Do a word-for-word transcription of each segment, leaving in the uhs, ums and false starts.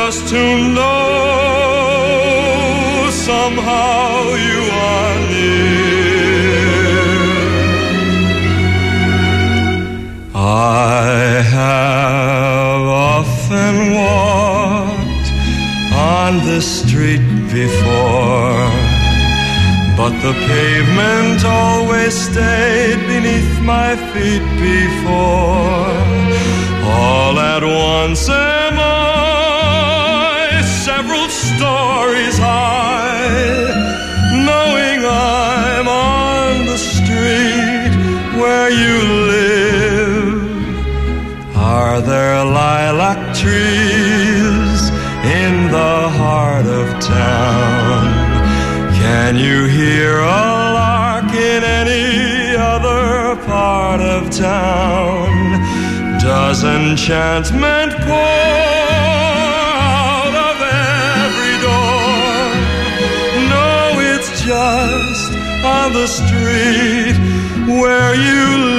just to know somehow you are near. I have often walked on this street before, but the pavement always stayed beneath my feet before. All at once am I several stories high, knowing I'm on the street where you live. Are there lilac trees in the heart of town? Can you hear a lark in any other part of town? Does enchantment pour out of every door? No, it's just on the street where you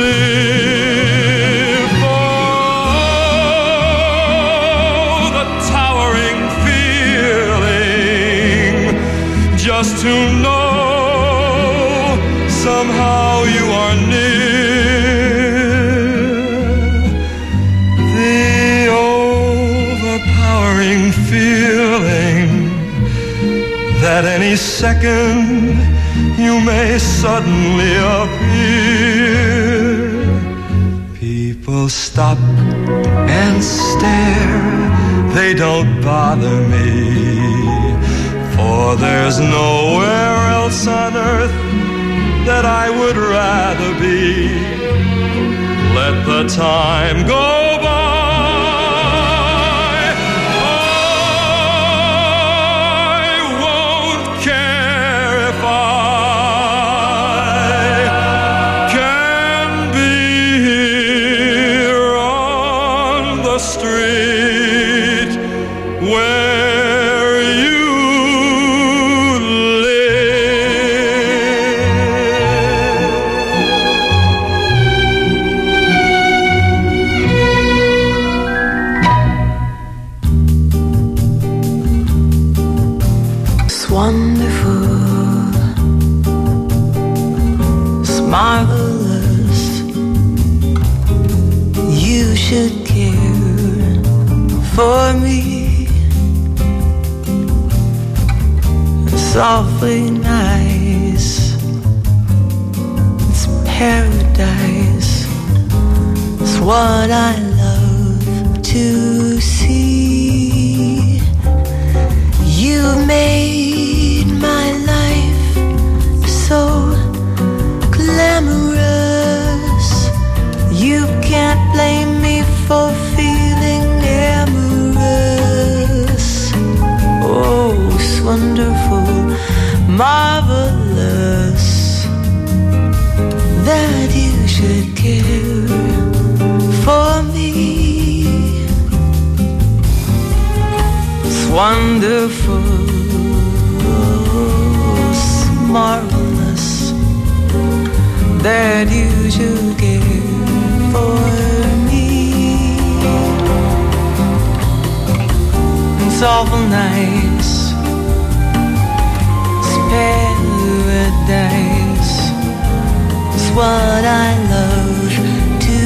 live. Oh, the towering feeling just to know somehow you are near. The overpowering feeling that any second you may suddenly appear. People stop and stare, they don't bother me, for there's nowhere else on earth that I would rather be. Let the time go by. I won't care if I can be here on the street where you marvelous. You should care for me. It's awfully nice. It's paradise. It's what I love to see. You made my life so glamorous. You can't blame me for feeling amorous. Oh, it's wonderful, marvelous that you should care for me. It's wonderful, it's marvelous that you should care for me. It's awful nice. It's paradise. It's what I love to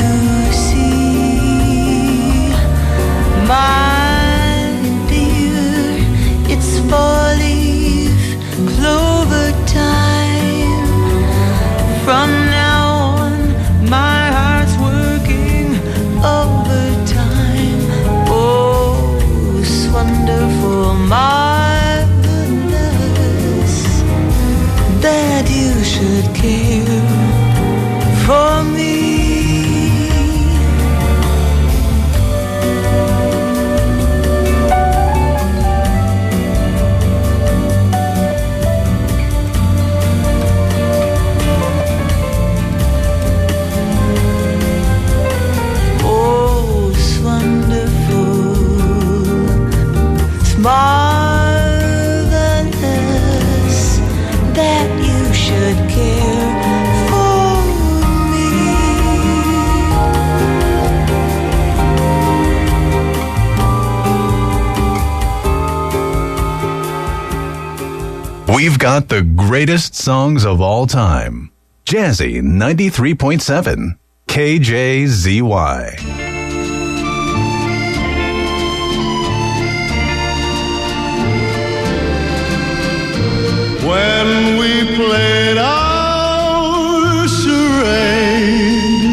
see. My dear, it's four-leaf clover time. From now on, my heart's working overtime. Oh, it's wonderful, marvelous that you should care for me. We've got the greatest songs of all time. Jazzy ninety-three point seven, K J Z Y. When we played our charade,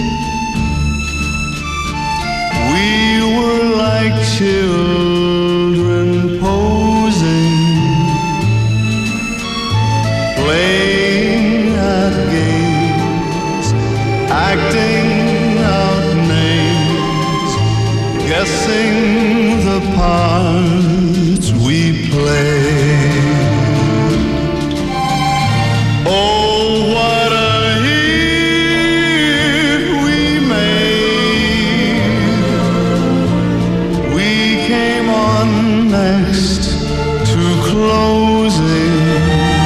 we were like children posing, playing at games, acting out names, guessing the parts we played. Oh, what a hit we made. We came on next to closing,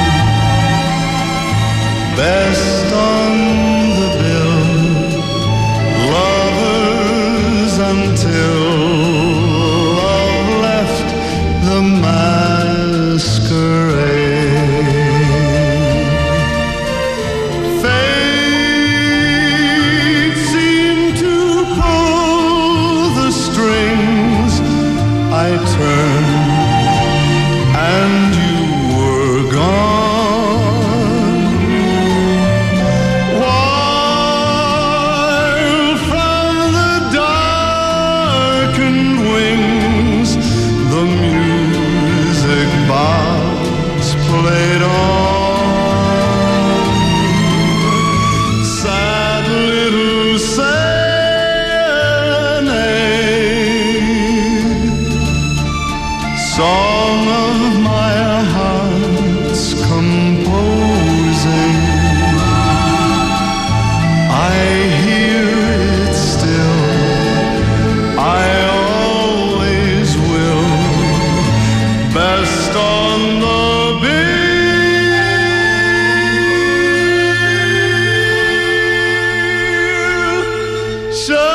best on the bill, lovers until love left the masquerade. I turned and you were gone, while from the darkened wings the music box played on. Sad little song of my heart's composing, I hear it still, I always will, best on the bill. Sure.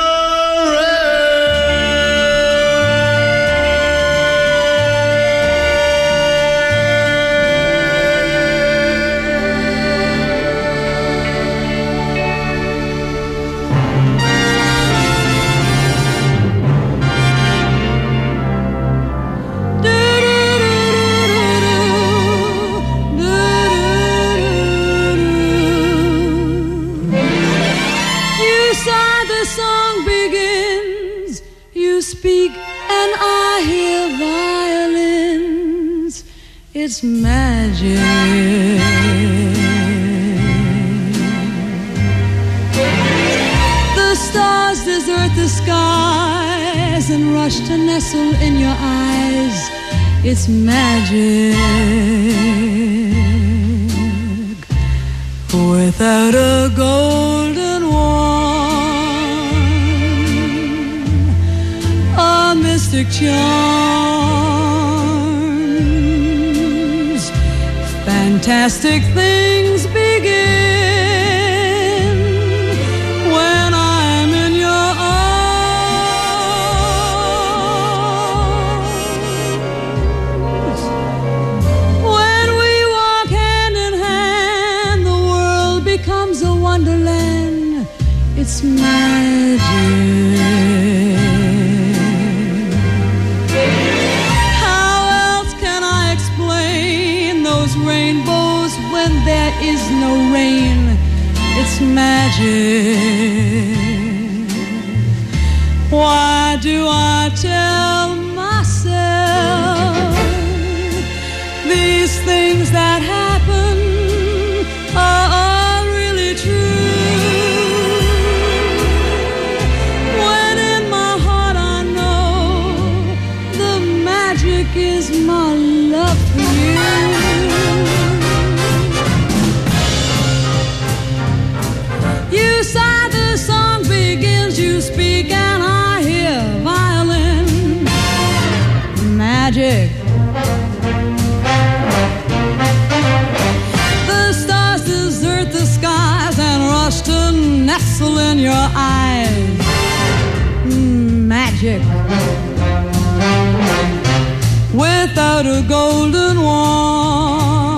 It's magic. The stars desert the skies and rush to nestle in your eyes. It's magic. Without a golden wand, a mystic charm, fantastic things begin when I'm in your arms. When we walk hand in hand, the world becomes a wonderland. It's magic. Rainbows when there is no rain. It's magic. Why do I tell myself these things that happen are really true, when in my heart I know the magic is my love for you? You sigh, the song begins, you speak, and I hear violin magic. The stars desert the skies and rush to nestle in your eyes. Magic. Without a golden wand,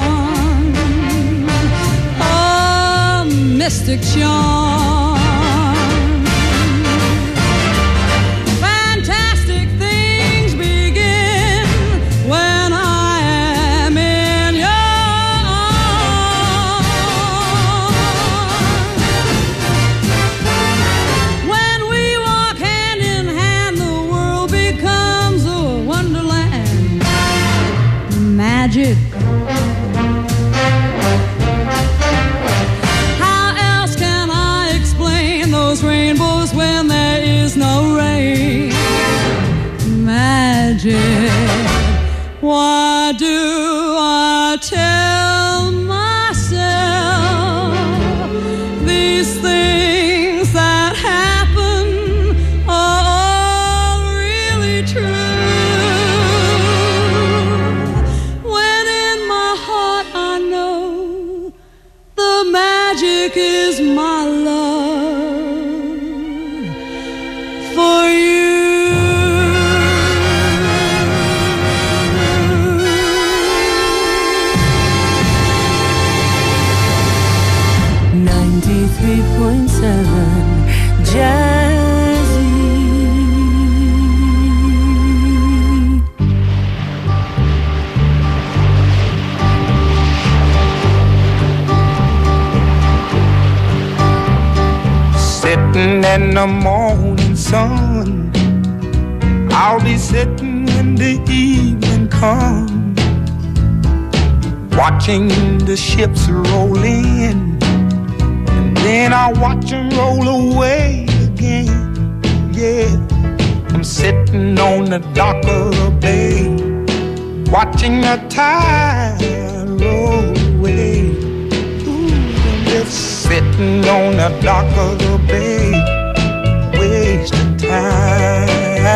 mystic charm. Fantastic things begin when I am in your arms. When we walk hand in hand, the world becomes a wonderland. Magic. Rainbows when there is no rain. Magic. Why do I tell myself these things that happen are all really true? When in my heart I know the magic is my love for you. ninety-three point seven Jazzy. Sitting in the morning sun, I'll be sitting when the evening comes, watching the ships roll in, and then I'll watch them roll away again. Yeah, I'm sitting on the dock of the bay, watching the tide roll away. Just sitting on the dock of the bay, wasting time.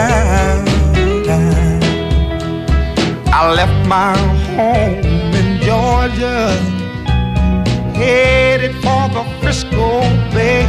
I left my home in Georgia, headed for the Frisco Bay,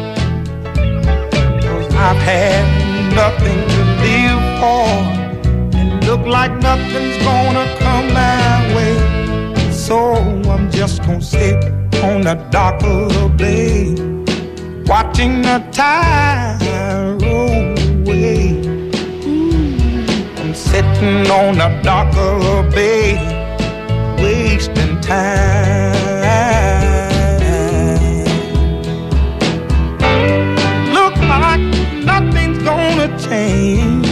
'cause I've had nothing to live for, and look like nothing's gonna come my way. So I'm just gonna sit on the dock of the bay, watching the tide roll away. Ooh, I'm sitting on the dock of the bay, wasting time. Look like nothing's gonna change,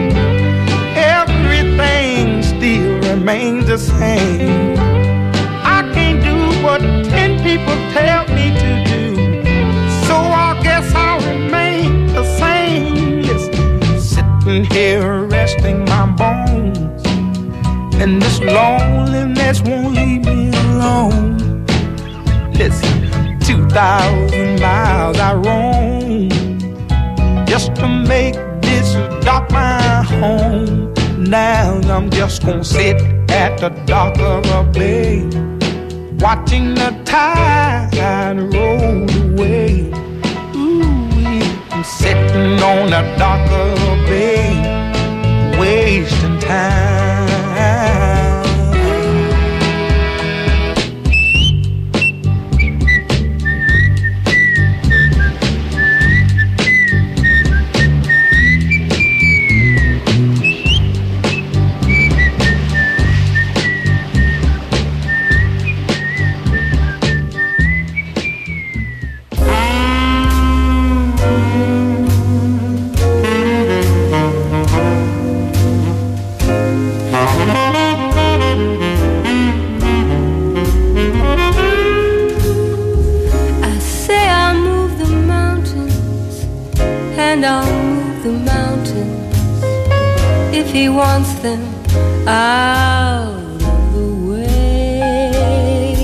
everything still remains the same. I can't do what ten people tell me to do, so I guess I'll remain the same. Listen, sitting here resting my bones, and this loneliness won't leave me alone. Listen, two thousand miles I roam just to make this dock my home. Now I'm just gonna sit at the dock of a bay, watching the tide roll away. Ooh, I'm sitting on the dock of the bay, wasting time. And I'll move the mountains if he wants them out of the way.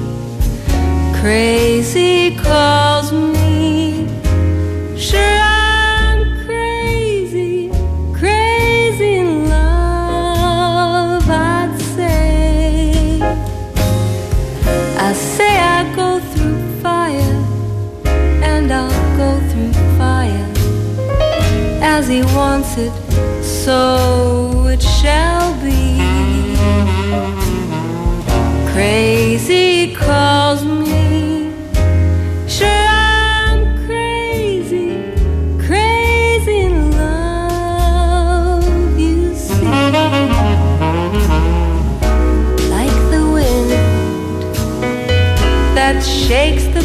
Crazy calls me, sure I'm crazy, crazy in love, I'd say. I say I go through fire, and I'll go through fire as he wants it, so it shall be. Crazy calls me, sure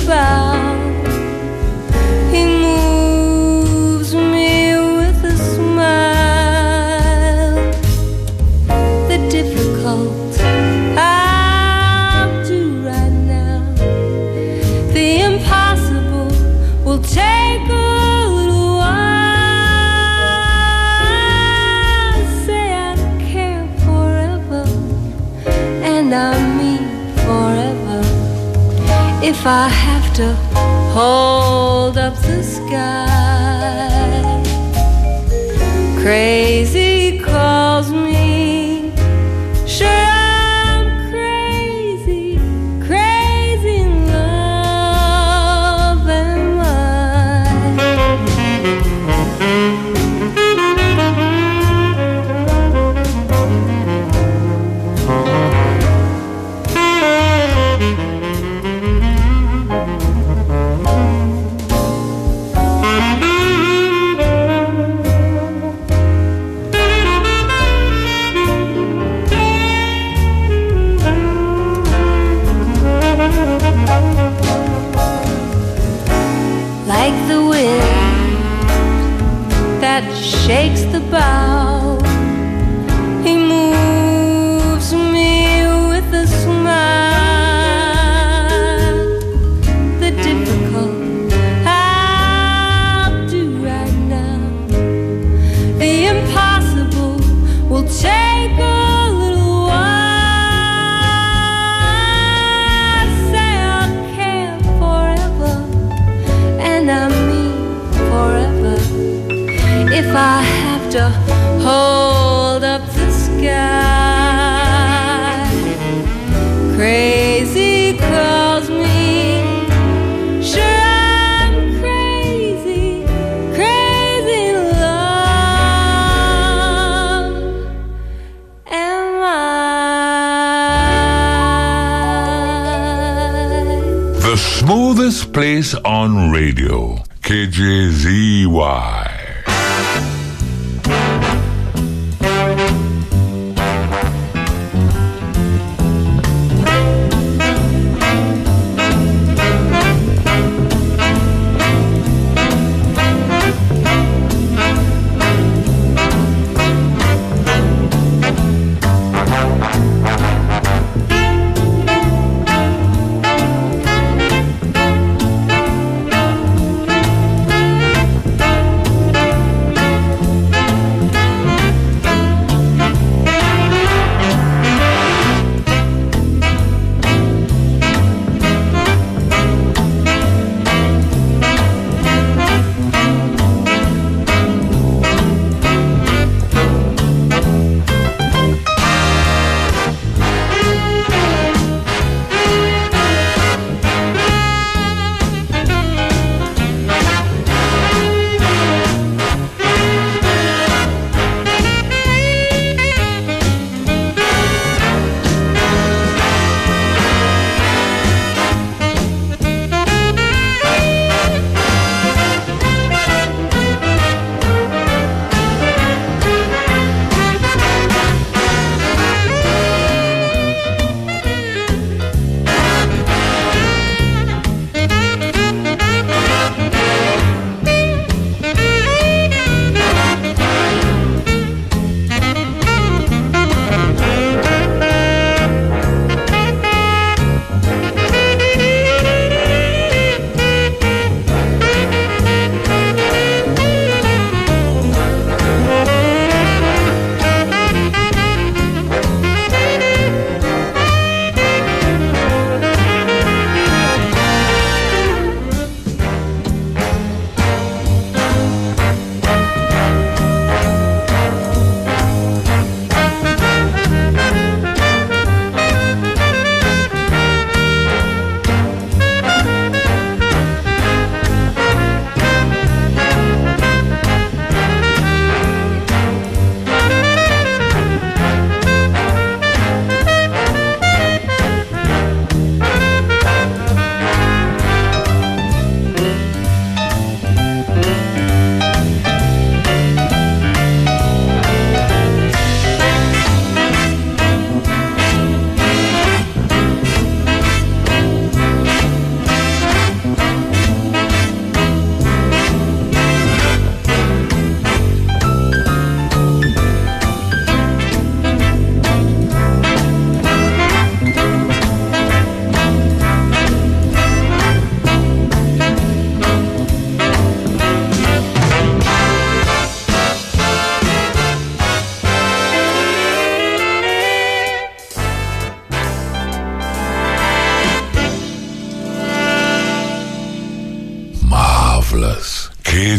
bow. He moves me with a smile. The difficult I'll do right now. The impossible will take a little while. Say I care forever, and I mean forever. If I have to hold up the sky, crazy calls me. Sure, I'm crazy, crazy in love am I. Like the wind that shakes the bough, he moves me with a smile. The difficult I'll do right now. The impossible will take a little while. Say I'll care forever, and I mean forever. If I have to hold up the sky, crazy calls me. Sure, I'm crazy, crazy in love am I. The smoothest place on radio, K J Z Y.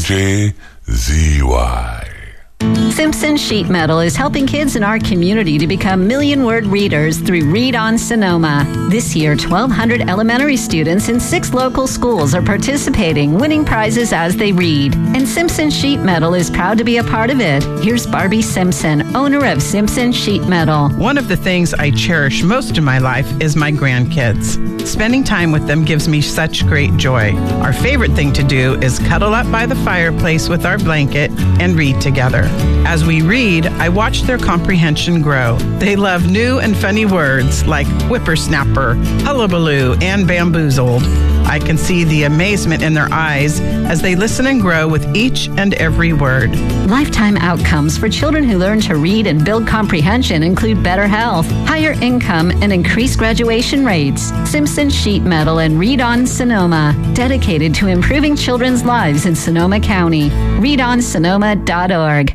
J Z Y. Simpson Sheet Metal is helping kids in our community to become million-word readers through Read on Sonoma. This year, twelve hundred elementary students in six local schools are participating, winning prizes as they read. And Simpson Sheet Metal is proud to be a part of it. Here's Barbie Simpson, owner of Simpson Sheet Metal. One of the things I cherish most in my life is my grandkids. Spending time with them gives me such great joy. Our favorite thing to do is cuddle up by the fireplace with our blanket and read together. As we read, I watch their comprehension grow. They love new and funny words like whippersnapper, hullabaloo, and bamboozled. I can see the amazement in their eyes as they listen and grow with each and every word. Lifetime outcomes for children who learn to read and build comprehension include better health, higher income, and increased graduation rates. Simpson Sheet Metal and Read on Sonoma, dedicated to improving children's lives in Sonoma County. read on sonoma dot org.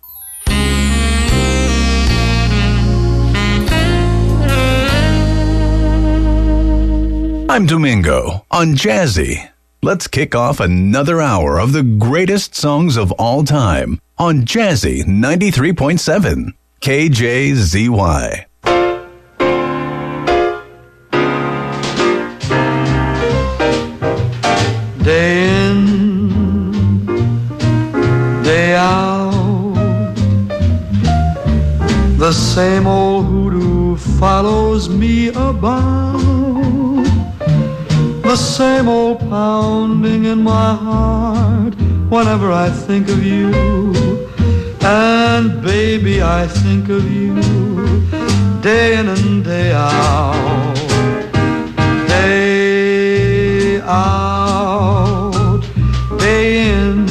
I'm Domingo on Jazzy. Let's kick off another hour of the greatest songs of all time on Jazzy ninety-three point seven K J Z Y. Day in, day out, the same old hoodoo follows me about. The same old pounding in my heart whenever I think of you. And baby, I think of you day in and day out. Day out, day in.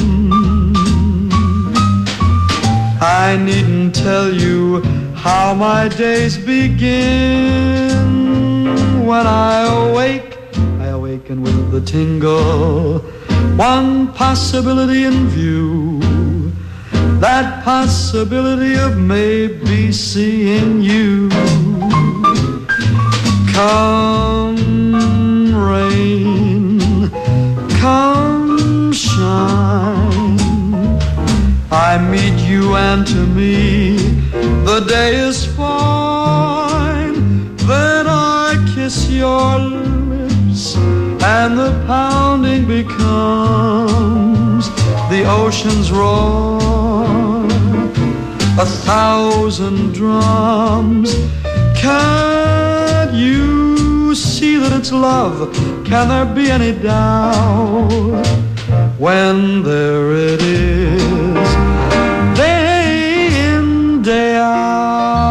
I needn't tell you how my days begin. When I awake, and with the tingle, one possibility in view, that possibility of maybe seeing you. Come rain, come shine, I meet you and to me the day is fine. Then I kiss your lips and the pounding becomes the ocean's roar, a thousand drums. Can't you see that it's love? Can there be any doubt when there it is, day in, day out?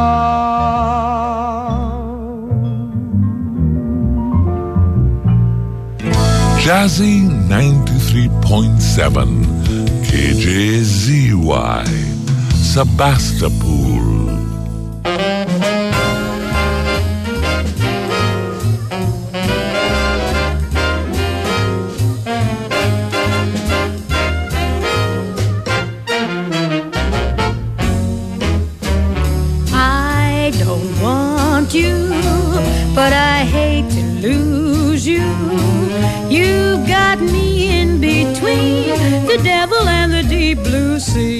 Jazzy ninety-three point seven K J Z Y, Sebastopol. I don't want you, but I hate to lose you. You got me in between the devil and the deep blue sea.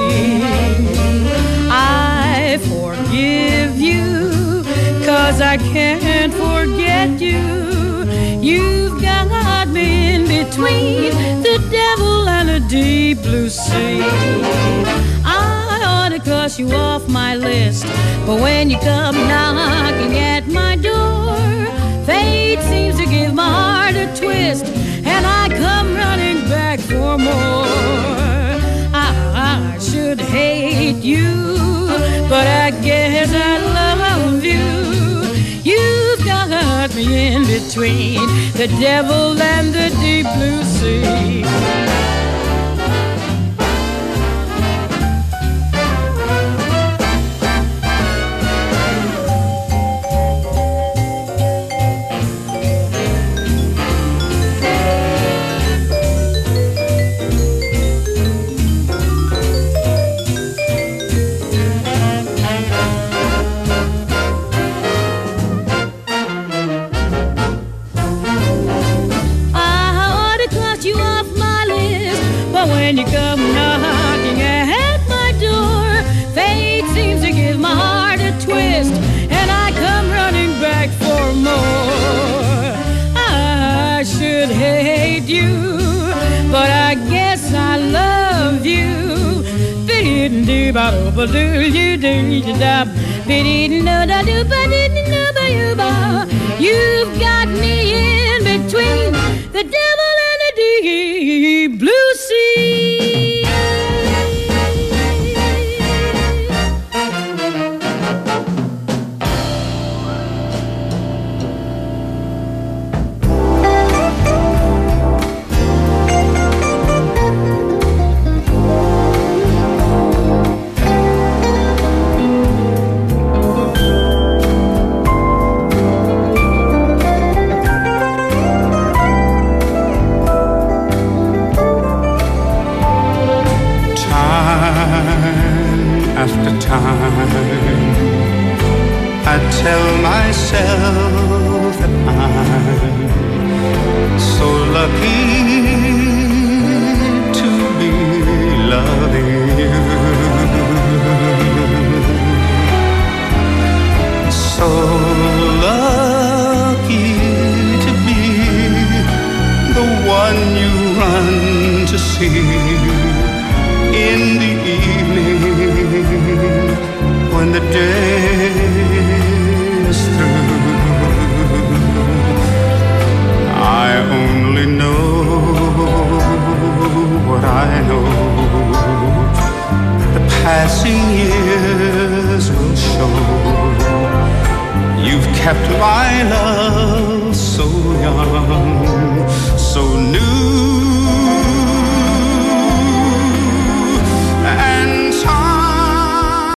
I forgive you, 'cause I can't forget you. You've got me in between the devil and the deep blue sea. I ought to cross you off my list, but when you come knocking at my door, fate seems to give my heart a twist, and I come running back for more. I, I should hate you, but I guess I love you. You've got me in between the devil and the deep blue sea. You off my list. ba do ba do you do you da biddy no da do ba diddy no ba you ba. You've got me in between the devil and the deep blue sea. I tell myself that I'm so lucky to be loving you, so lucky to be the one you run to see in the evening when the day is through. I only know what I know. The passing years will show. You've kept my love so young, so new.